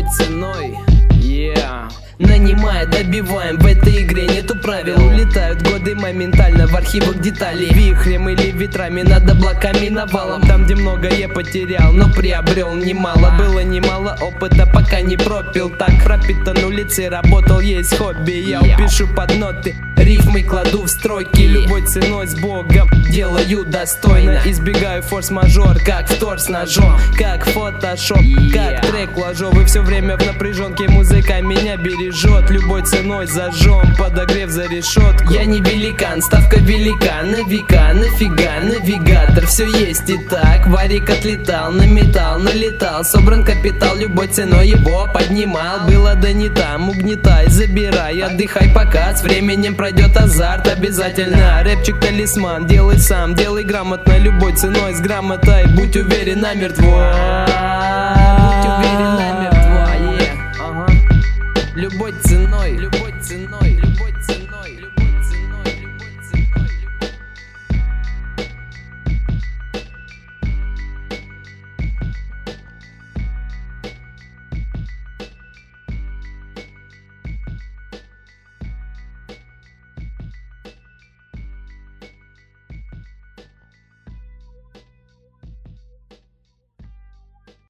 ценой. Нанимая, добиваем, в этой игре нету правил. Улетают годы моментально в архивах деталей. Вихрем или ветрами над облаками навалом. Там, где многое потерял, но приобрел немало. Было немало опыта, пока не пропил. Так храпит на улице, работал, есть хобби. Я пишу под ноты, рифмы кладу в строки. Любой ценой с Богом делаю достойно. Избегаю форс-мажор, как втор с ножом, как фотошоп, как трек ложу. Вы все время в напряженке, музыка меня бережет. Любой ценой зажжем, подогрев за решетку. Я не великан, ставка велика на века. Нафига навигатор, все есть и так. Варик отлетал, на металл налетал. Собран капитал, любой ценой его поднимал. Было да не там, угнетай, забирай. Отдыхай пока, с временем пройдет азарт. Обязательно, рэпчик талисман. Делай сам, делай грамотно, любой ценой с грамотой. Будь уверен намертво.